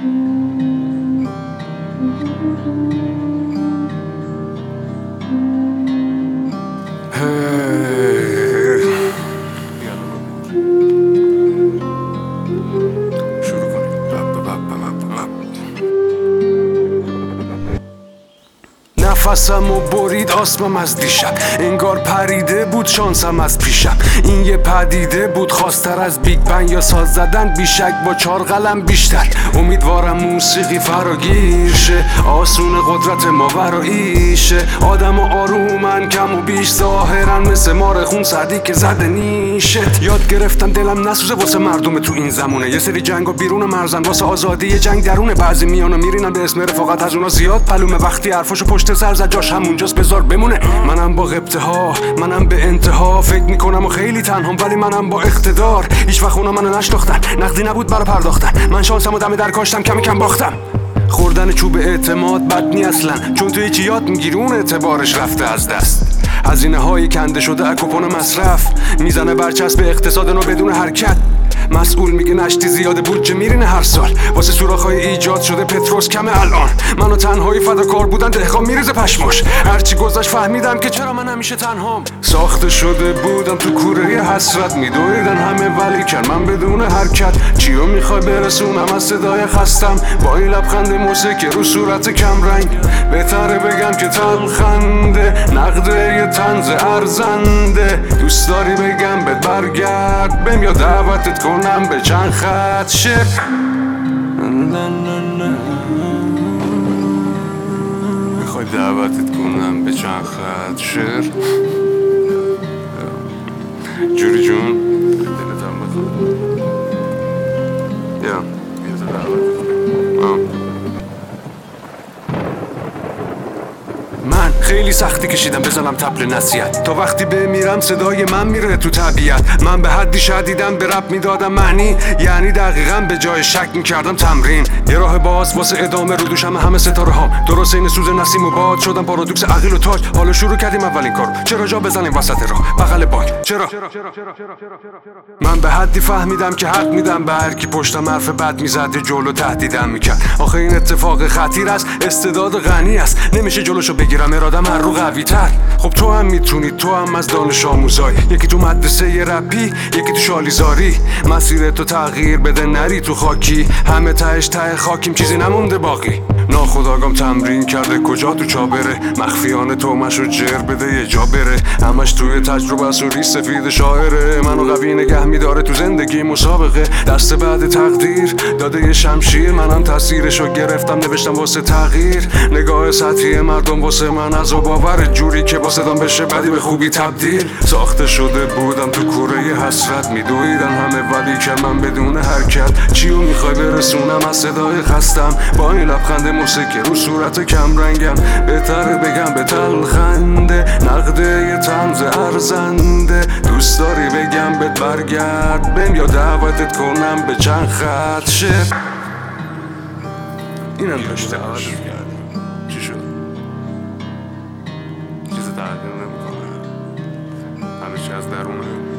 نفسم و برید آسمم از دیشب، انگار پریده بود شانسم از پیشم. این یه پدیده بود خواستر از بیگ بن یا ساز زدن، بیشک با 4 قلم بیشتر. امیدوارم موسیقی فراگیر شه، آسون قدرت ماوراییشه. آدم و آرومن کم و بیش ظاهرن، مثل مار خون سعدی که زده نیشه. یاد گرفتم دلم نسوزه واسه مردم تو این زمونه، یه سری جنگ و بیرون مرزن واسه آزادی، یه جنگ درونه. بعضی میانو میرینن به اسم رفاقت، از اونا زیاد پلومه. وقتی حرفاشو پشت سر زد جاش همونجاست بذار بمونه. منم با غبطه ها، منم به انتها فکر میکنم و خیلی تنهام، ولی منم با اقتدار. هیچ وقت اونا منو نشناختن، نقدی نبود برا پرداختن. من شانسمو دم در کاشتم، کم کم باختم. خوردن چوب اعتماد بد نی اصلا، چون تو یکی یاد میگیری اون اعتبارش رفته از دست. هزینه های کنده شده از کوپن مصرف، میزنه برچسب اقتصاد نو بدون حرکت. مسئول میگه نشتی زیاده بودجه میرینه هر سال، واسه سوراخ‌های ایجاد شده پتروس کمه الان. منو تنهایی فداکار بودن دهقان میریزه پشماش. هرچی گذشت فهمیدم که چرا من همیشه تنهام. ساخته شده بودم تو کوره حسرت، میدویدن همه ولی کن من بدون حرکت. چیو میخوای برسونم از صدای خستم، با این لبخند موسیقی رو صورت کم رنگ. بهتره بگم که تلخنده، نقده یه طنز ارزنده. دوست داری بگم بهت برگرد بم، یا دعوتت کنم به چند خط شعر. میخوای دعوتت کنم به چند خط شعر؟ جوری جون دلتم بخواد یا بیاد دعوتت. من خیلی سختی کشیدم بزنم تبل نصیحت، تا وقتی بمیرم صدای من میره تو طبیعت. من به حدی شدیدم به رپ میدادم معنی، یعنی دقیقاً به جای شک میکردم تمرین. یه راه باز واسه ادامه رو دوشم همه ستاره ها، درست این سوز نسیم و باد شدم پارادوکس عقیل و تاج. حالا شروع کردیم اولین کارو، چرا جا بزنیم وسط راه بغل بانک؟ چرا من به حدی فهمیدم که حق میدم به هر کی پشتم حرف بد میزد، جلو تهدیدم میکرد. آخه این اتفاق خطیر است، استعداد غنی است، نمیشه جلوشو بگیرم، ارادم هر رو قوی تر. خب تو هم میتونی، تو هم از دانش آموزایی، یکی تو مدرسه ی رپی یکی تو شالیزاری. مسیر تو تغییر بده نری تو خاکی، همه تهش ته خاکیم چیزی نمونده باقی. ناخداگام تمرین کرده کجا تو چابره، مخفیانه تو مشو جر بده یه جا بره. همش توی تجربه سوری سفید شاعره، منو قوی نگه میداره تو زندگی مسابقه. دست بعد تقدیر داده یه شمشیر، منم تاثیرشو گرفتم نوشتم واسه تغییر. نگاه سطحی مردم واسه من از و باور، جوری که با صدام بشه بدی به خوبی تبدیل. ساخته شده بودم تو کوره حسرت، میدویدن همه ولی که من بدون حرکت. چیو میخوای برسونم از صدای خستم، با این لبخند موسیقی رو صورت کم رنگم. بهتره بگم به تلخنده، نقده یه طنز ارزنده. دوست داری بگم بهت برگرد بم، یا دعوتت کنم به چند خط شعر. اینم داشته باش. چی شد؟ چیز تغییر نمیکنه، همه چی از درونه.